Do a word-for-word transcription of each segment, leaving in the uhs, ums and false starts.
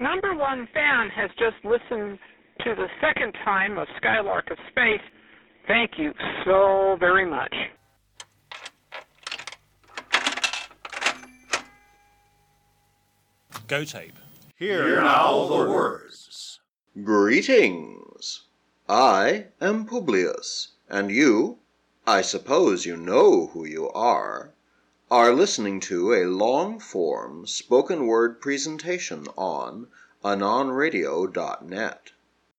number one fan has just listened to the second time of Skylark of Space. Thank you so very much. Go Tape. Hear now the words. Greetings. I am Publius, and you, I suppose you know who you are, are listening to a long-form spoken word presentation on anon radio dot net.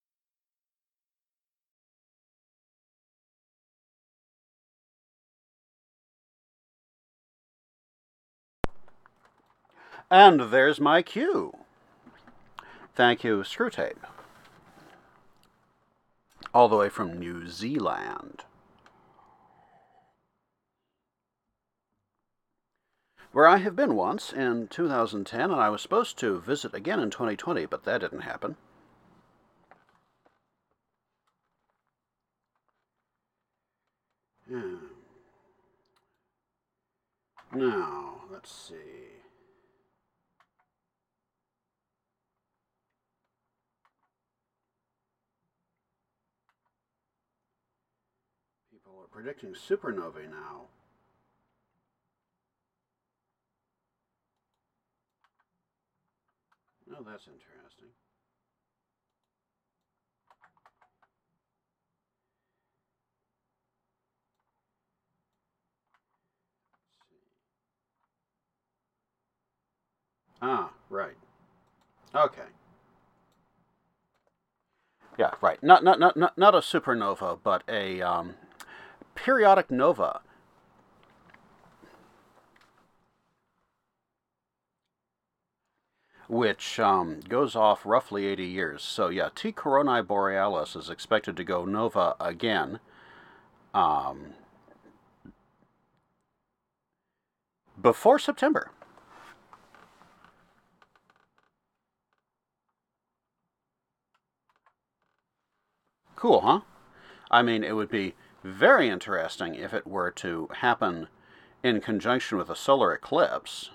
And there's my cue. Thank you, Screwtape. All the way from New Zealand, where I have been once in two thousand ten, and I was supposed to visit again in twenty twenty, but that didn't happen. Hmm. Now, let's see. People are predicting supernovae now. Oh, that's interesting. Ah, right. Okay. Yeah, right. Not not not not not a supernova, but a um, periodic nova. Which um, goes off roughly eighty years. So yeah, T Coronae Borealis is expected to go nova again. Um, before September. Cool, huh? I mean, it would be very interesting if it were to happen in conjunction with a solar eclipse.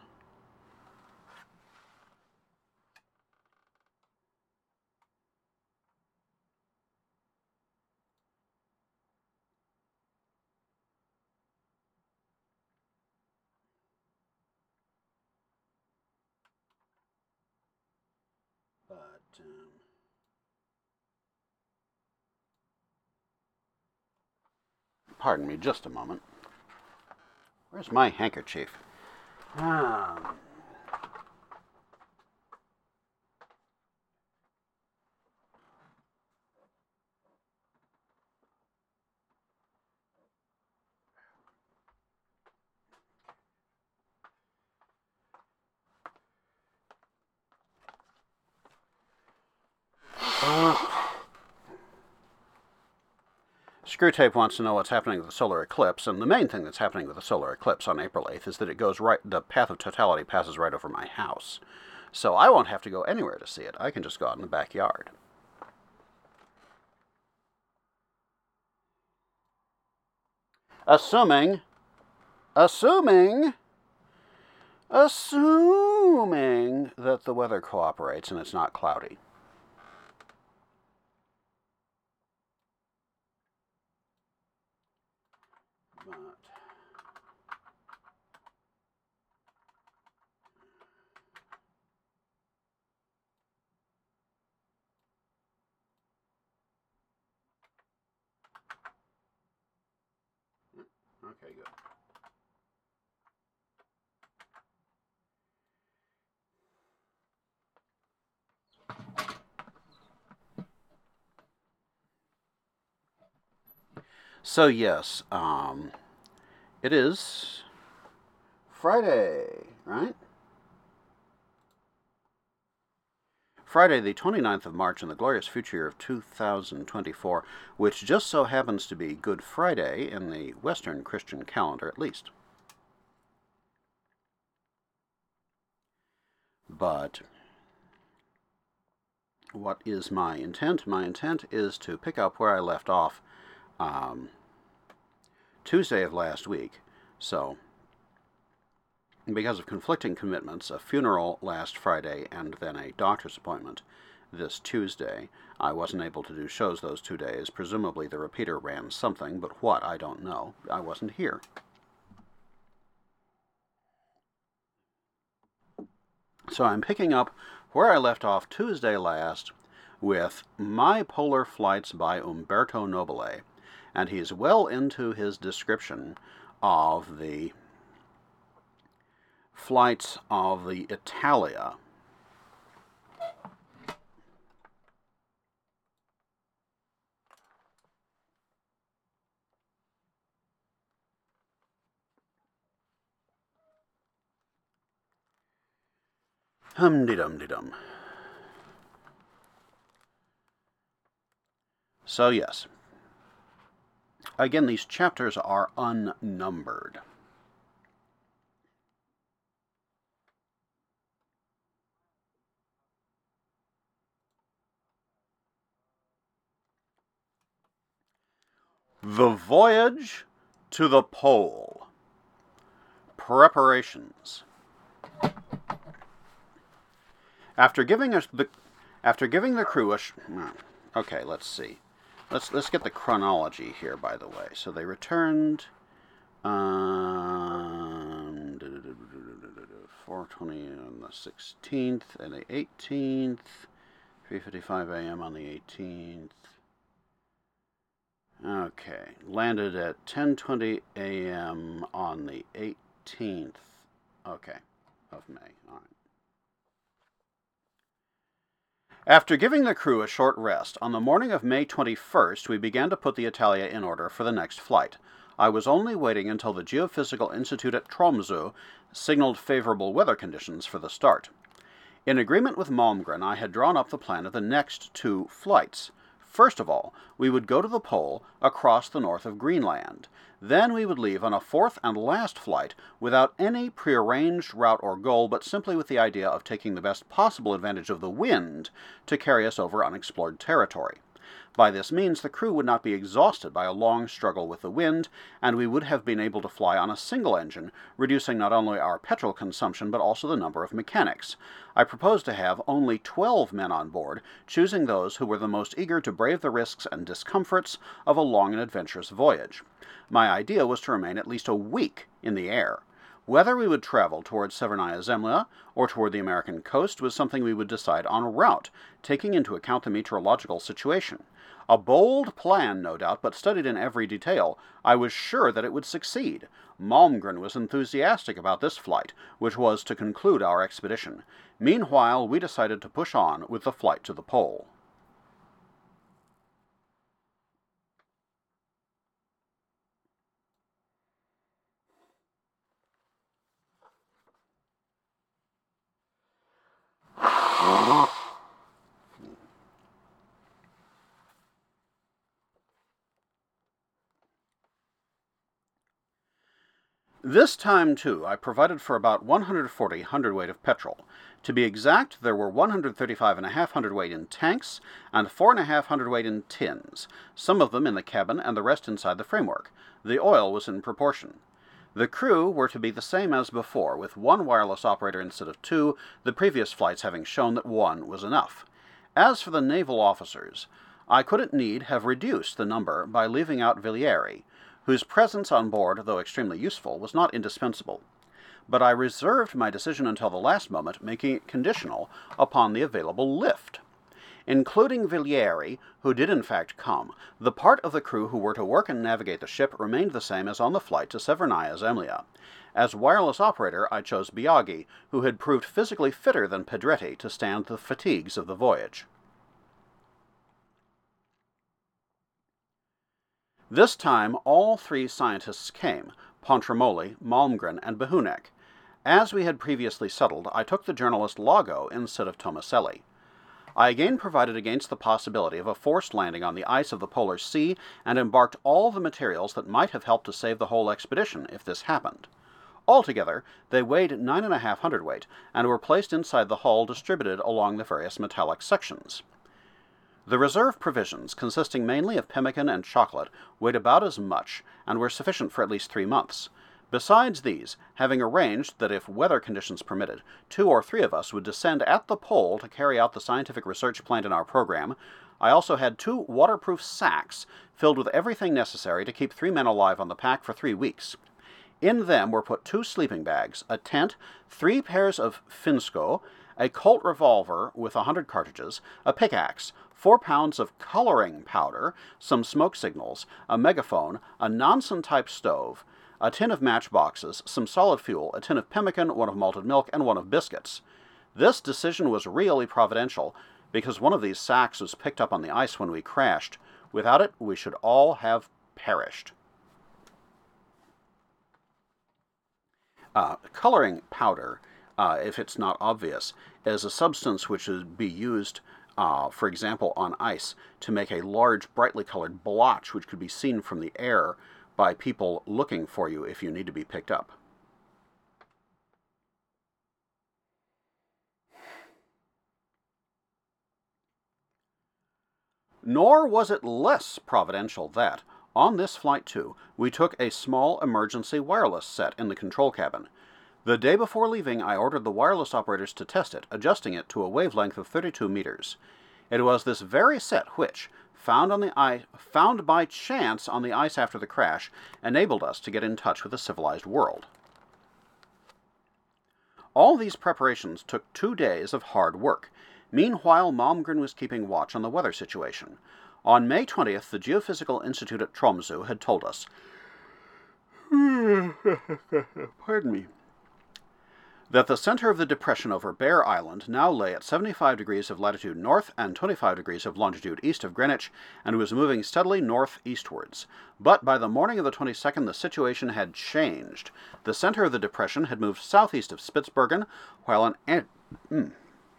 But, um, pardon me just a moment. Where's my handkerchief? Ah. Uh. Screwtape wants to know what's happening with the solar eclipse, and the main thing that's happening with the solar eclipse on April eighth is that it goes right, the path of totality passes right over my house. So I won't have to go anywhere to see it. I can just go out in the backyard. Assuming, assuming, assuming that the weather cooperates and it's not cloudy. Okay, good. So yes, um, it is Friday, right? Friday, the twenty-ninth of March in the glorious future year of two thousand twenty-four, which just so happens to be Good Friday in the Western Christian calendar, at least. But what is my intent? My intent is to pick up where I left off um, Tuesday of last week. So because of conflicting commitments, a funeral last Friday and then a doctor's appointment this Tuesday, I wasn't able to do shows those two days. Presumably the repeater ran something, but what, I don't know. I wasn't here. So I'm picking up where I left off Tuesday last with My Polar Flights by Umberto Nobile, and he's well into his description of the flights of the Italia. Hum-de-dum-de-dum. So yes, again, these chapters are unnumbered. The Voyage to the Pole. Preparations. After giving us the, after giving the crew a, sh- okay, let's see, let's let's get the chronology here. By the way, so they returned, um, four twenty on the sixteenth and the eighteenth, three fifty-five a.m. on the eighteenth. Okay, landed at ten twenty a.m. on the eighteenth. Okay, of May. All right. After giving the crew a short rest, on the morning of May twenty-first, we began to put the Italia in order for the next flight. I was only waiting until the Geophysical Institute at Tromsø signaled favorable weather conditions for the start. In agreement with Malmgren, I had drawn up the plan of the next two flights. First of all, we would go to the pole across the north of Greenland. Then we would leave on a fourth and last flight without any prearranged route or goal, but simply with the idea of taking the best possible advantage of the wind to carry us over unexplored territory. By this means, the crew would not be exhausted by a long struggle with the wind, and we would have been able to fly on a single engine, reducing not only our petrol consumption but also the number of mechanics. I proposed to have only twelve men on board, choosing those who were the most eager to brave the risks and discomforts of a long and adventurous voyage. My idea was to remain at least a week in the air. Whether we would travel toward Severnaya Zemlya or toward the American coast was something we would decide en route, taking into account the meteorological situation. A bold plan, no doubt, but studied in every detail. I was sure that it would succeed. Malmgren was enthusiastic about this flight, which was to conclude our expedition. Meanwhile, we decided to push on with the flight to the pole. This time, too, I provided for about one hundred forty hundredweight of petrol. To be exact, there were one hundred thirty-five and a half hundredweight in tanks and four and a half hundredweight in tins, some of them in the cabin and the rest inside the framework. The oil was in proportion. The crew were to be the same as before, with one wireless operator instead of two, the previous flights having shown that one was enough. As for the naval officers, I could at need have reduced the number by leaving out Villiers, whose presence on board, though extremely useful, was not indispensable. But I reserved my decision until the last moment, making it conditional upon the available lift. Including Villiers, who did in fact come, the part of the crew who were to work and navigate the ship remained the same as on the flight to Severnaya Zemlya. As wireless operator, I chose Biaggi, who had proved physically fitter than Pedretti to stand the fatigues of the voyage. This time, all three scientists came, Pontremoli, Malmgren, and Behunek. As we had previously settled, I took the journalist Lago instead of Tomaselli. I again provided against the possibility of a forced landing on the ice of the Polar Sea, and embarked all the materials that might have helped to save the whole expedition if this happened. Altogether, they weighed nine and a half hundredweight, and were placed inside the hull distributed along the various metallic sections. The reserve provisions, consisting mainly of pemmican and chocolate, weighed about as much, and were sufficient for at least three months. Besides these, having arranged that if weather conditions permitted, two or three of us would descend at the pole to carry out the scientific research planned in our program, I also had two waterproof sacks filled with everything necessary to keep three men alive on the pack for three weeks. In them were put two sleeping bags, a tent, three pairs of Finsko, a Colt revolver with a hundred cartridges, a pickaxe, four pounds of coloring powder, some smoke signals, a megaphone, a Nansen-type stove, a tin of matchboxes, some solid fuel, a tin of pemmican, one of malted milk, and one of biscuits. This decision was really providential, because one of these sacks was picked up on the ice when we crashed. Without it, we should all have perished. Uh, coloring powder, uh, if it's not obvious, is a substance which would be used, uh, for example, on ice to make a large, brightly colored blotch which could be seen from the air by people looking for you if you need to be picked up. Nor was it less providential that, on this flight too, we took a small emergency wireless set in the control cabin. The day before leaving, I ordered the wireless operators to test it, adjusting it to a wavelength of thirty-two meters. It was this very set which, found on the ice, found by chance on the ice after the crash, enabled us to get in touch with the civilized world. All these preparations took two days of hard work. Meanwhile, Malmgren was keeping watch on the weather situation. On May twentieth, the Geophysical Institute at Tromsø had told us, pardon me, that the center of the depression over Bear Island now lay at seventy-five degrees of latitude north and twenty-five degrees of longitude east of Greenwich, and was moving steadily northeastwards. But by the morning of the twenty-second, the situation had changed. The center of the depression had moved southeast of Spitsbergen, while an... An- mm,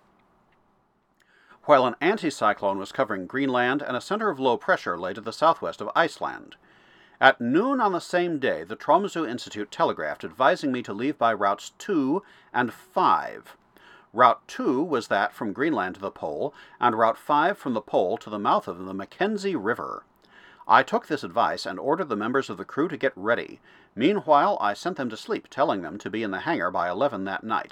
while an anticyclone was covering Greenland, and a center of low pressure lay to the southwest of Iceland. At noon on the same day, the Tromsø Institute telegraphed advising me to leave by routes two and five. Route two was that from Greenland to the pole, and Route five from the pole to the mouth of the Mackenzie River. I took this advice and ordered the members of the crew to get ready. Meanwhile, I sent them to sleep, telling them to be in the hangar by eleven that night.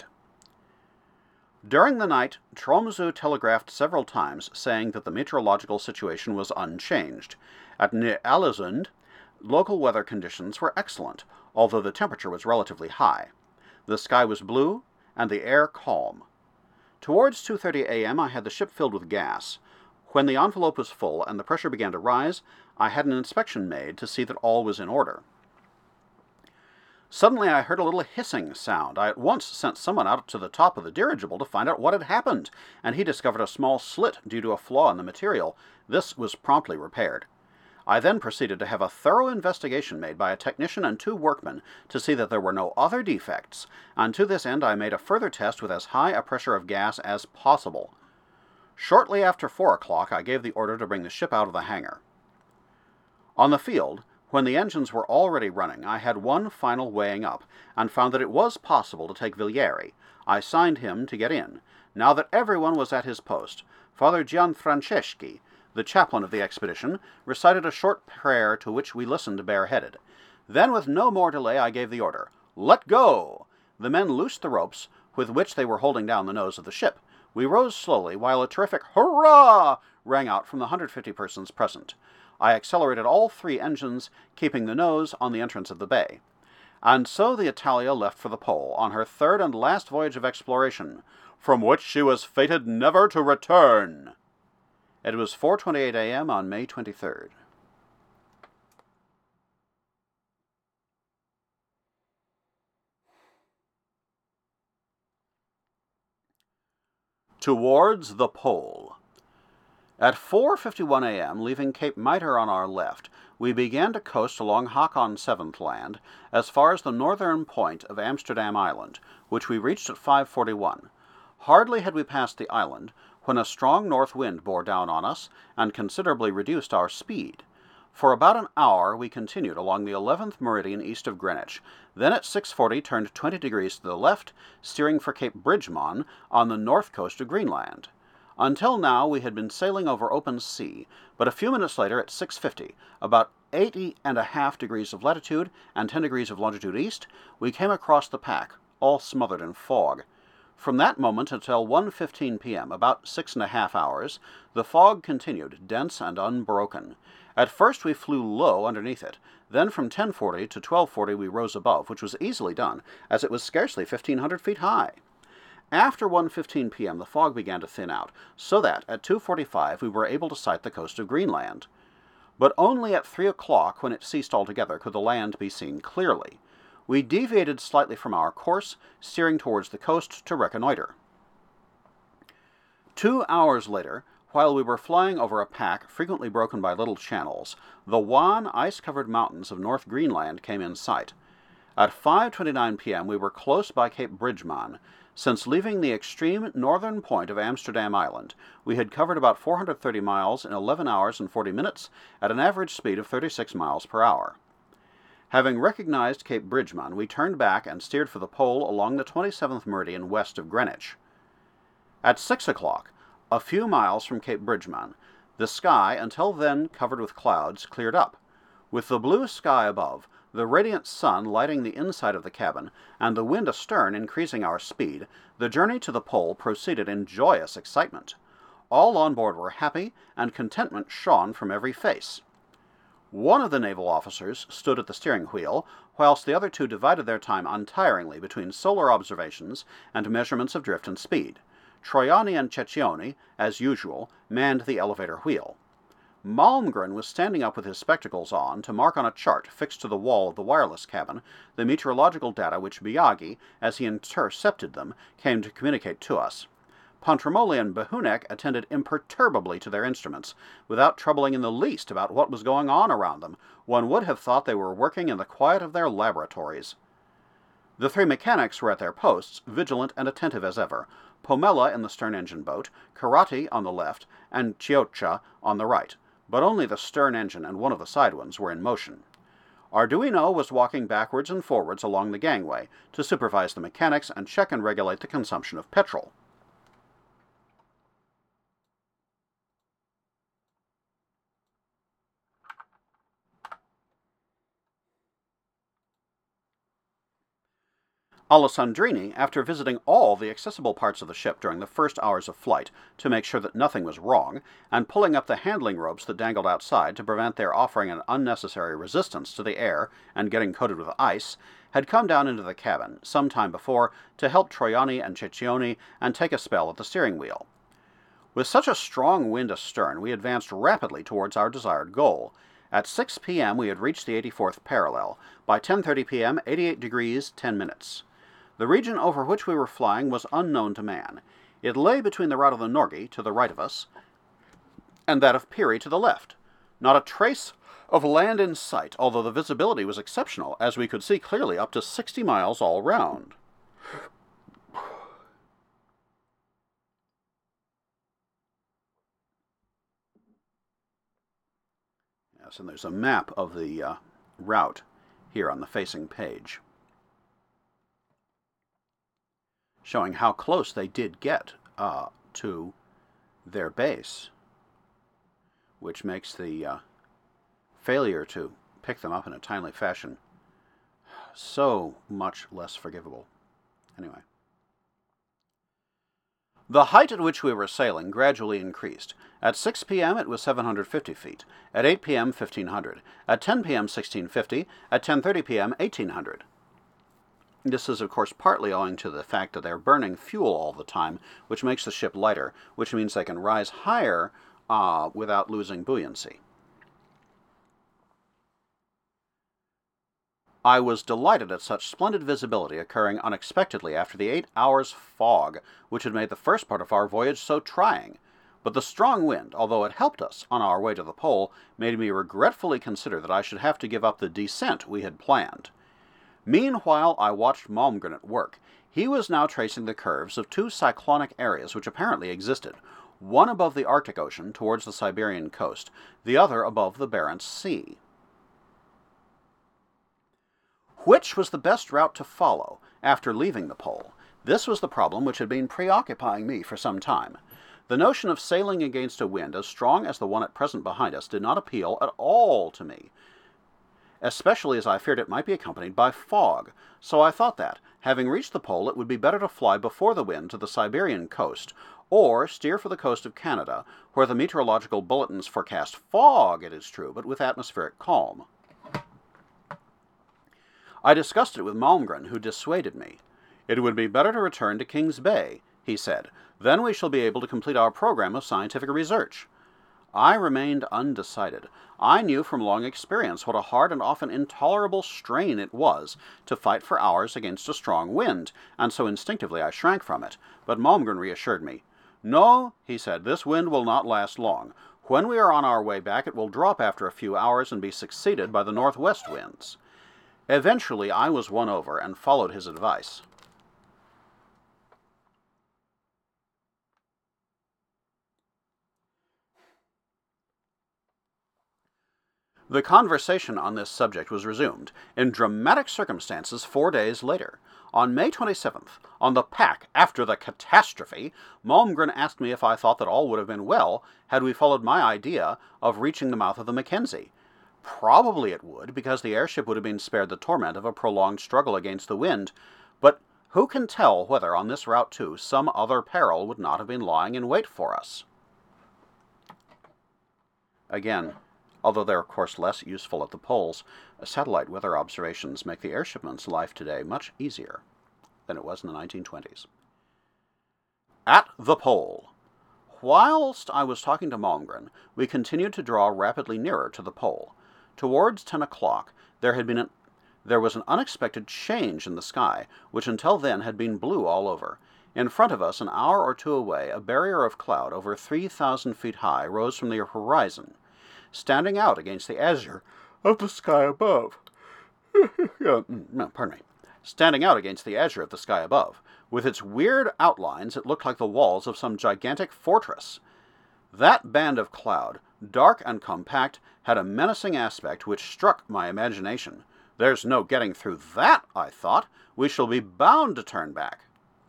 During the night, Tromsø telegraphed several times, saying that the meteorological situation was unchanged. At Ny-Ålesund, local weather conditions were excellent, although the temperature was relatively high. The sky was blue, and the air calm. Towards two thirty a.m. I had the ship filled with gas. When the envelope was full and the pressure began to rise, I had an inspection made to see that all was in order. Suddenly I heard a little hissing sound. I at once sent someone out to the top of the dirigible to find out what had happened, and he discovered a small slit due to a flaw in the material. This was promptly repaired. I then proceeded to have a thorough investigation made by a technician and two workmen to see that there were no other defects, and to this end I made a further test with as high a pressure of gas as possible. Shortly after four o'clock I gave the order to bring the ship out of the hangar. On the field, when the engines were already running, I had one final weighing up, and found that it was possible to take Villieri. I signed him to get in. Now that everyone was at his post, Father Gianfranceschi, the chaplain of the expedition, recited a short prayer to which we listened bareheaded. Then, with no more delay, I gave the order, "Let go!" The men loosed the ropes with which they were holding down the nose of the ship. We rose slowly, while a terrific hurrah rang out from the one hundred fifty persons present. I accelerated all three engines, keeping the nose on the entrance of the bay. And so the Italia left for the pole, on her third and last voyage of exploration, from which she was fated never to return. It was four twenty-eight a.m. on May twenty-third. Towards the pole. At four fifty-one a.m., leaving Cape Mitre on our left, we began to coast along Håkon Seventh Land as far as the northern point of Amsterdam Island, which we reached at five forty-one. Hardly had we passed the island when a strong north wind bore down on us and considerably reduced our speed. For about an hour we continued along the eleventh meridian east of Greenwich, then at six forty turned twenty degrees to the left, steering for Cape Bridgman on the north coast of Greenland. Until now we had been sailing over open sea, but a few minutes later, at six fifty, about eighty and a half degrees of latitude and ten degrees of longitude east, we came across the pack, all smothered in fog. From that moment until one fifteen p.m., about six and a half hours, the fog continued, dense and unbroken. At first we flew low underneath it. Then from ten forty to twelve forty we rose above, which was easily done, as it was scarcely fifteen hundred feet high. After one fifteen p.m. the fog began to thin out, so that at two forty-five we were able to sight the coast of Greenland. But only at three o'clock, when it ceased altogether, could the land be seen clearly. We deviated slightly from our course, steering towards the coast to reconnoiter. Two hours later, while we were flying over a pack frequently broken by little channels, the wan, ice-covered mountains of North Greenland came in sight. At five twenty-nine p.m. we were close by Cape Bridgeman. Since leaving the extreme northern point of Amsterdam Island, we had covered about four hundred thirty miles in eleven hours and forty minutes at an average speed of thirty-six miles per hour. Having recognized Cape Bridgeman, we turned back and steered for the pole along the twenty-seventh meridian west of Greenwich. At six o'clock, a few miles from Cape Bridgeman, the sky, until then covered with clouds, cleared up. With the blue sky above, the radiant sun lighting the inside of the cabin, and the wind astern increasing our speed, the journey to the pole proceeded in joyous excitement. All on board were happy, and contentment shone from every face. One of the naval officers stood at the steering wheel, whilst the other two divided their time untiringly between solar observations and measurements of drift and speed. Troiani and Cecchioni, as usual, manned the elevator wheel. Malmgren was standing up with his spectacles on to mark on a chart fixed to the wall of the wireless cabin the meteorological data which Biagi, as he intercepted them, came to communicate to us. Pontremoli and Behunek attended imperturbably to their instruments, without troubling in the least about what was going on around them. One would have thought they were working in the quiet of their laboratories. The three mechanics were at their posts, vigilant and attentive as ever, Pomella in the stern-engine boat, Karate on the left, and Chioccia on the right, but only the stern engine and one of the side ones were in motion. Arduino was walking backwards and forwards along the gangway to supervise the mechanics and check and regulate the consumption of petrol. Alessandrini, after visiting all the accessible parts of the ship during the first hours of flight to make sure that nothing was wrong, and pulling up the handling ropes that dangled outside to prevent their offering an unnecessary resistance to the air and getting coated with ice, had come down into the cabin some time before to help Troiani and Cecchioni and take a spell at the steering wheel. With such a strong wind astern, we advanced rapidly towards our desired goal. At six p.m. we had reached the eighty-fourth parallel. By ten thirty p.m., eighty-eight degrees, ten minutes. The region over which we were flying was unknown to man. It lay between the route of the Norgay, to the right of us, and that of Peary to the left. Not a trace of land in sight, although the visibility was exceptional, as we could see clearly up to sixty miles all round. Yes, and there's a map of the uh, route here on the facing page, showing how close they did get uh, to their base, which makes the uh, failure to pick them up in a timely fashion so much less forgivable. Anyway. The height at which we were sailing gradually increased. At six p.m. it was seven hundred fifty feet, at eight p.m. fifteen hundred, at ten p.m. sixteen fifty, at ten thirty p.m. eighteen hundred. This is, of course, partly owing to the fact that they're burning fuel all the time, which makes the ship lighter, which means they can rise higher uh, without losing buoyancy. I was delighted at such splendid visibility occurring unexpectedly after the eight hours' fog, which had made the first part of our voyage so trying. But the strong wind, although it helped us on our way to the pole, made me regretfully consider that I should have to give up the descent we had planned. Meanwhile, I watched Malmgren at work. He was now tracing the curves of two cyclonic areas which apparently existed, one above the Arctic Ocean towards the Siberian coast, the other above the Barents Sea. Which was the best route to follow after leaving the pole? This was the problem which had been preoccupying me for some time. The notion of sailing against a wind as strong as the one at present behind us did not appeal at all to me. especially as I feared it might be accompanied by fog, so I thought that, having reached the pole, it would be better to fly before the wind to the Siberian coast, or steer for the coast of Canada, where the meteorological bulletins forecast fog, it is true, but with atmospheric calm. I discussed it with Malmgren, who dissuaded me. It would be better to return to Kings Bay, he said. Then we shall be able to complete our program of scientific research. I remained undecided. I knew from long experience what a hard and often intolerable strain it was to fight for hours against a strong wind, and so instinctively I shrank from it. But Malmgren reassured me. No, he said, this wind will not last long. When we are on our way back, it will drop after a few hours and be succeeded by the northwest winds. Eventually I was won over and followed his advice. The conversation on this subject was resumed, in dramatic circumstances, four days later. On May twenty-seventh, on the pack after the catastrophe, Malmgren asked me if I thought that all would have been well had we followed my idea of reaching the mouth of the Mackenzie. Probably it would, because the airship would have been spared the torment of a prolonged struggle against the wind, but who can tell whether on this route too some other peril would not have been lying in wait for us? Again, although they're of course less useful at the poles, satellite weather observations make the airshipman's life today much easier than it was in the nineteen twenties. At the pole. Whilst I was talking to Malmgren, we continued to draw rapidly nearer to the pole. Towards ten o'clock, there had been an, there was an unexpected change in the sky, which until then had been blue all over. In front of us, an hour or two away, a barrier of cloud over three thousand feet high rose from the horizon, standing out against the azure of the sky above. no, pardon me. Standing out against the azure of the sky above. With its weird outlines, it looked like the walls of some gigantic fortress. That band of cloud, dark and compact, had a menacing aspect which struck my imagination. There's no getting through that, I thought. We shall be bound to turn back.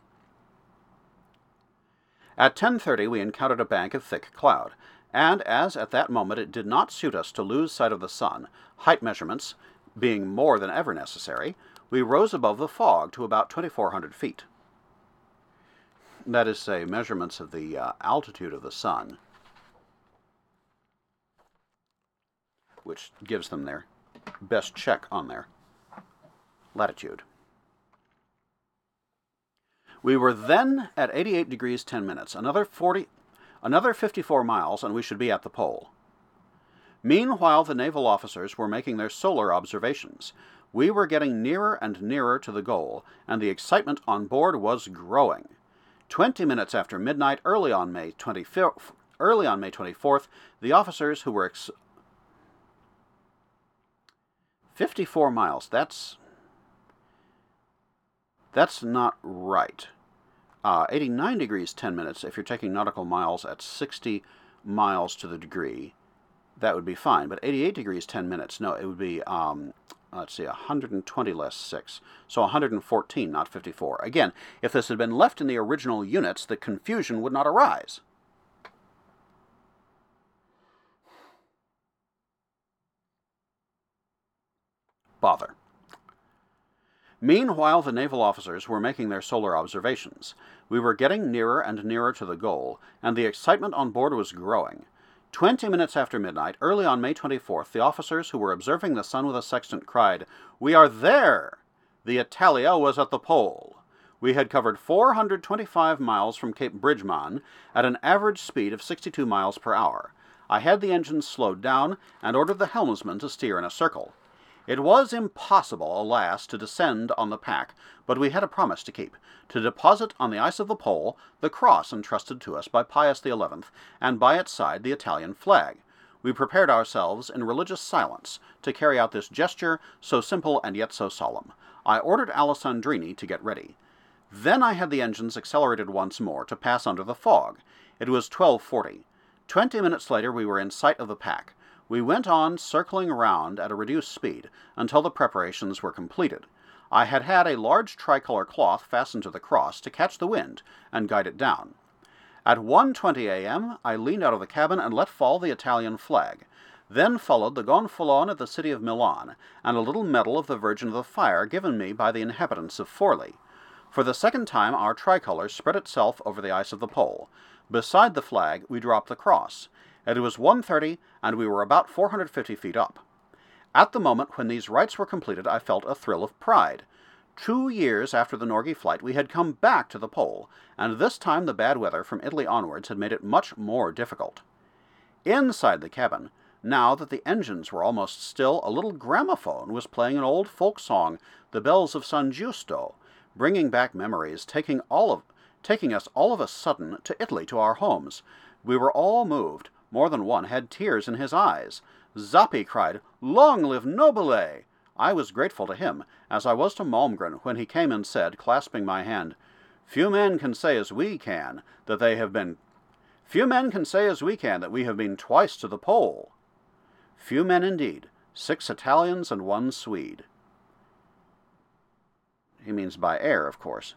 At ten thirty we encountered a bank of thick cloud, and as at that moment it did not suit us to lose sight of the sun, height measurements being more than ever necessary, we rose above the fog to about twenty-four hundred feet. That is, say, measurements of the uh, altitude of the sun, which gives them their best check on their latitude. We were then at eighty-eight degrees ten minutes, another forty, another fifty-four miles, and we should be at the pole. Meanwhile, the naval officers were making their solar observations. We were getting nearer and nearer to the goal, and the excitement on board was growing. Twenty minutes after midnight, early on May twenty-fourth, early on May twenty-fourth, the officers who were ex- fifty-four miles. That's that's not right. Uh, eighty-nine degrees ten minutes. If you're taking nautical miles at sixty miles to the degree, that would be fine. But eighty-eight degrees ten minutes. No, it would be um, let's see, one hundred twenty less six. So one hundred fourteen, not fifty-four. Again, if this had been left in the original units, the confusion would not arise. Bother. Meanwhile, the naval officers were making their solar observations. We were getting nearer and nearer to the goal, and the excitement on board was growing. Twenty minutes after midnight, early on May twenty-fourth, the officers who were observing the sun with a sextant cried, "We are there!" The Italia was at the pole. We had covered four hundred twenty-five miles from Cape Bridgeman at an average speed of sixty-two miles per hour. I had the engines slowed down and ordered the helmsman to steer in a circle. It was impossible, alas, to descend on the pack, but we had a promise to keep, to deposit on the ice of the pole the cross entrusted to us by Pius the Eleventh, and by its side the Italian flag. We prepared ourselves in religious silence to carry out this gesture, so simple and yet so solemn. I ordered Alessandrini to get ready. Then I had the engines accelerated once more to pass under the fog. It was twelve forty. Twenty minutes later we were in sight of the pack. We went on circling round at a reduced speed until the preparations were completed. I had had a large tricolor cloth fastened to the cross to catch the wind and guide it down. At one twenty a.m. I leaned out of the cabin and let fall the Italian flag. Then followed the gonfalon of the city of Milan, and a little medal of the Virgin of the Fire given me by the inhabitants of Forli. For the second time our tricolour spread itself over the ice of the pole. Beside the flag we dropped the cross. It was one thirty, and we were about four hundred fifty feet up. At the moment when these rites were completed, I felt a thrill of pride. Two years after the Norgay flight, we had come back to the pole, and this time the bad weather from Italy onwards had made it much more difficult. Inside the cabin, now that the engines were almost still, a little gramophone was playing an old folk song, The Bells of San Giusto, bringing back memories, taking all of, taking us all of a sudden to Italy, to our homes. We were all moved. More than one had tears in his eyes. Zappi cried, "Long live Nobile!" I was grateful to him, as I was to Malmgren when he came and said, clasping my hand, "Few men can say as we can, that they have been... Few men can say as we can, that we have been twice to the pole." Few men indeed, six Italians and one Swede. He means by air, of course.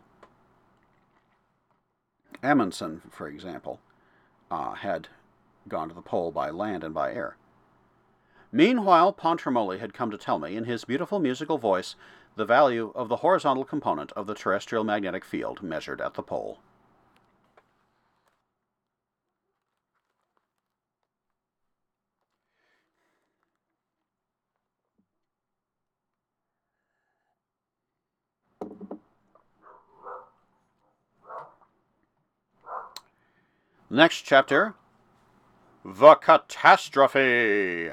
Amundsen, for example, uh, had gone to the pole by land and by air. Meanwhile, Pontremoli had come to tell me, in his beautiful musical voice, the value of the horizontal component of the terrestrial magnetic field measured at the pole. Next chapter, The Catastrophe.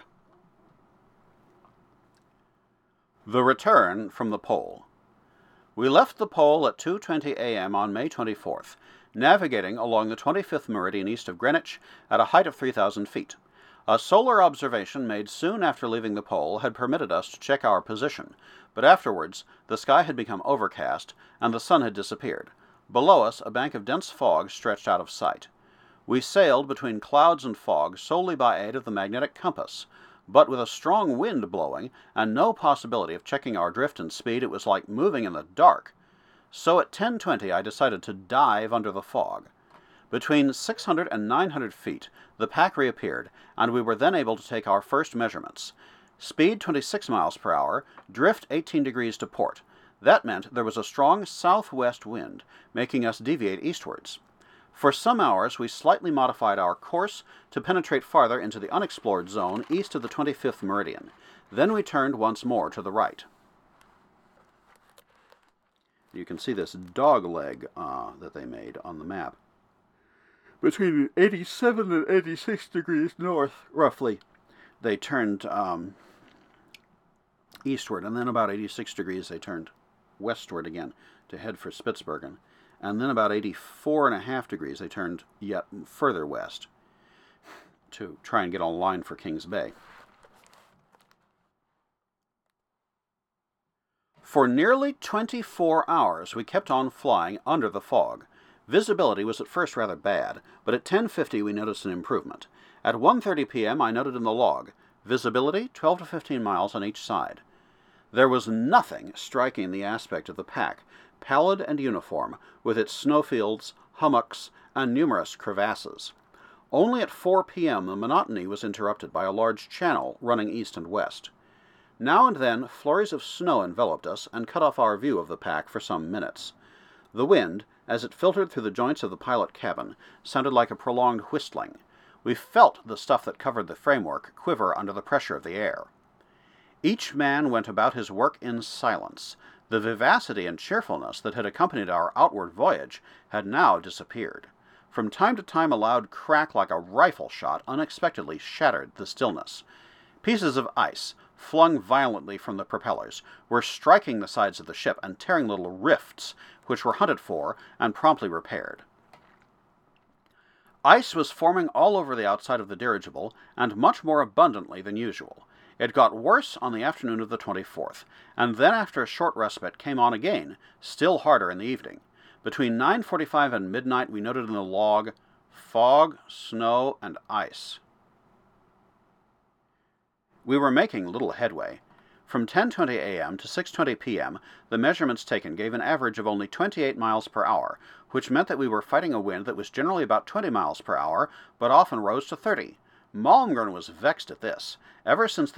The return from the pole. We left the pole at two twenty a m on May twenty-fourth, navigating along the twenty-fifth meridian east of Greenwich at a height of three thousand feet. A solar observation made soon after leaving the pole had permitted us to check our position, but afterwards the sky had become overcast and the sun had disappeared. Below us a bank of dense fog stretched out of sight. We sailed between clouds and fog solely by aid of the magnetic compass, but with a strong wind blowing and no possibility of checking our drift and speed, it was like moving in the dark. So at ten twenty I decided to dive under the fog. Between six hundred and nine hundred feet, the pack reappeared, and we were then able to take our first measurements. Speed twenty-six miles per hour, drift eighteen degrees to port. That meant there was a strong southwest wind, making us deviate eastwards. For some hours we slightly modified our course to penetrate farther into the unexplored zone east of the twenty-fifth meridian. Then we turned once more to the right. You can see this dog leg uh, that they made on the map. Between eighty-seven and eighty-six degrees north, roughly, they turned um, eastward, and then about eighty-six degrees they turned westward again to head for Spitsbergen. And then about eighty-four and a half degrees they turned yet further west to try and get on line for Kings Bay. For nearly twenty-four hours we kept on flying under the fog. Visibility was at first rather bad, but at ten fifty we noticed an improvement. At one thirty p m I noted in the log, visibility twelve to fifteen miles on each side. There was nothing striking the aspect of the pack, pallid and uniform, with its snowfields, hummocks, and numerous crevasses. Only at four p m the monotony was interrupted by a large channel running east and west. Now and then flurries of snow enveloped us and cut off our view of the pack for some minutes. The wind, as it filtered through the joints of the pilot cabin, sounded like a prolonged whistling. We felt the stuff that covered the framework quiver under the pressure of the air. Each man went about his work in silence. The vivacity and cheerfulness that had accompanied our outward voyage had now disappeared. From time to time a loud crack like a rifle shot unexpectedly shattered the stillness. Pieces of ice, flung violently from the propellers, were striking the sides of the ship and tearing little rifts, which were hunted for and promptly repaired. Ice was forming all over the outside of the dirigible, and much more abundantly than usual. It got worse on the afternoon of the twenty-fourth, and then after a short respite came on again, still harder in the evening. Between nine forty-five and midnight we noted in the log, fog, snow, and ice. We were making little headway. From ten twenty a m to six twenty p m the measurements taken gave an average of only twenty-eight miles per hour, which meant that we were fighting a wind that was generally about twenty miles per hour, but often rose to thirty. Malmgren was vexed at this. Ever since